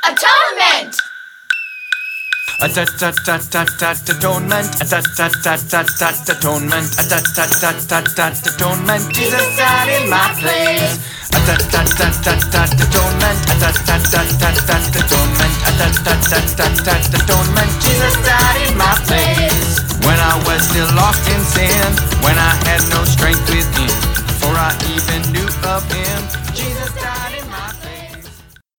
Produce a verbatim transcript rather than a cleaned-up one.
Atonement! Atonement, atonement, atonement. Jesus died in my place. Atonement, atonement. Jesus died in my place. When I was still lost in sin, when I had no strength within, before I even knew of Him, Jesus died.